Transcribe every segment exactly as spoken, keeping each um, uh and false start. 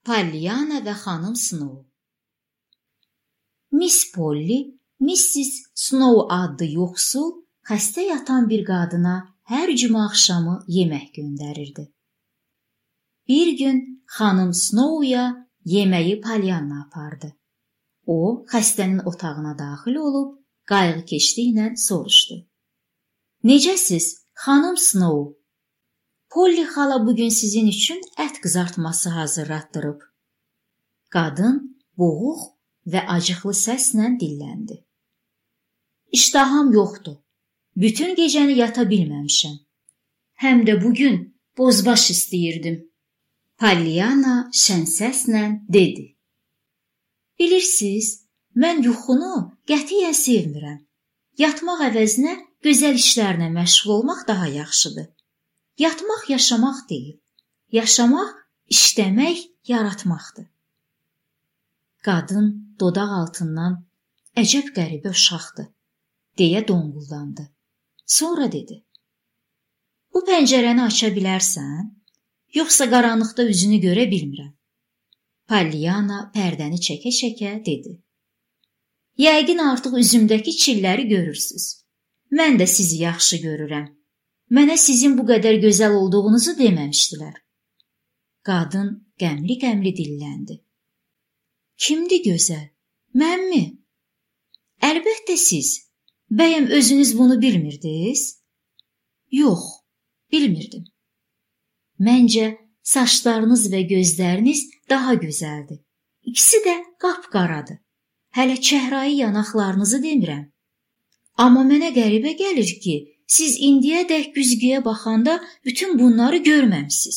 Pollyanna və xanım Snow. Miss Polly, Missis Snow adlı yoxsul, xəstə yatan bir qadına hər cümə axşamı yemək göndərirdi. Bir gün xanım Snow'ya yeməyi Pollyanna apardı. O, xəstənin otağına daxil olub, qayğıkeşli ilə soruşdu. Necəsiz, xanım Snow? Polly xala bugün sizin üçün ət qızartması hazırlatdırıb. Qadın boğuq və acıqlı səslə dilləndi. İştaham yoxdur. Bütün gecəni yata bilməmişəm. Həm də bugün bozbaş istəyirdim. Pollyanna şən səslə dedi. Bilirsiniz, mən yuxunu qətiyyən sevmirəm. Yatmaq əvəzinə gözəl işlərlə məşğul olmaq daha yaxşıdır. Yatmaq yaşamaq deyil. Yaşamaq işləmək, yaratmaqdır. Qadın dodaq altından əcəb qəribə uşaqdır, deyə donquldandı. Sonra dedi. Bu pəncərəni aça bilərsən, yoxsa qaranlıqda üzünü görə bilmirəm. Pollyanna pərdəni çəkə-çəkə dedi. Yəqin artıq üzümdəki çilləri görürsünüz. Mən də sizi yaxşı görürəm. Mənə sizin bu qədər gözəl olduğunuzu deməmişdilər. Qadın qəmli-qəmli dilləndi. Kimdir gözəl? Mənmi? Əlbəttə siz. Bəyəm özünüz bunu bilmirdiniz? Yox, bilmirdim. Məncə saçlarınız və gözləriniz daha gözəldir. İkisi də qapqaradır. Hələ çəhrayı yanaqlarınızı demirəm. Amma mənə qəribə gəlir ki, siz indiyədək güzgüyə baxanda bütün bunları görməmsiz.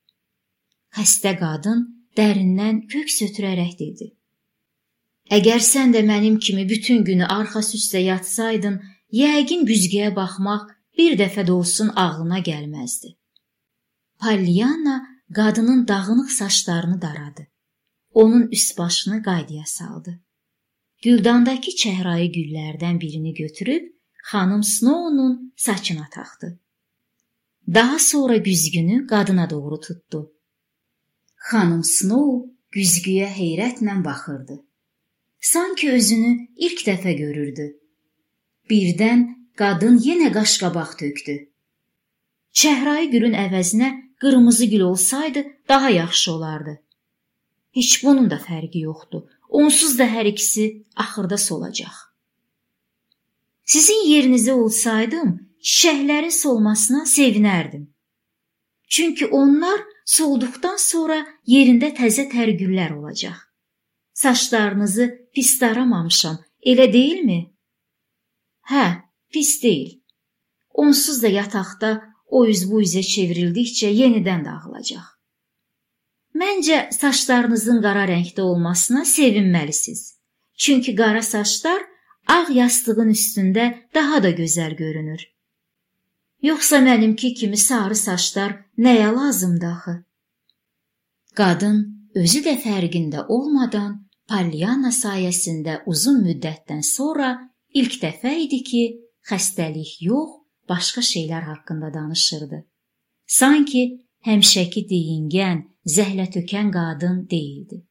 Xəstə qadın dərindən köks ötürərək dedi. Əgər sən də mənim kimi bütün günü arxası üstə yatsaydın, yəqin güzgüyə baxmaq bir dəfə də olsun ağlına gəlməzdi. Pollyanna qadının dağınıq saçlarını daradı. Onun üst başını qaydaya saldı. Güldandakı çəhrayı güllərdən birini götürüb, xanım Snow'un saçına taxdı. Daha sonra güzgünü qadına doğru tutdu. Xanım Snow güzgüyə heyrətlə baxırdı. Sanki özünü ilk dəfə görürdü. Birdən qadın yenə qaşqabaq tökdü. Çəhrayı gülün əvəzinə qırmızı gül olsaydı daha yaxşı olardı. Heç bunun da fərqi yoxdur. Onsuz da hər ikisi axırda solacaq. Sizin yerinizə olsaydım, çiçəklərin solmasına sevinərdim. Çünki onlar solduqdan sonra yerində təzə tər güllər olacaq. Saçlarınızı pis daramamışam, elə deyilmi? Hə, pis deyil. Onsuz da yataqda o üz bu üzə çevrildikcə yenidən dağılacaq. Məncə saçlarınızın qara rəngdə olmasına sevinməlisiniz. Çünki qara saçlar ağ yastığın üstündə daha da gözəl görünür. Yoxsa mənimki kimi sarı saçlar nəyə lazımdır axı? Qadın özü də fərqində olmadan Pollyanna sayəsində uzun müddətdən sonra ilk dəfə idi ki, xəstəlik yox, başqa şeylər haqqında danışırdı. Sanki həmişəki deyingən, zəhlətökən qadın deyildi.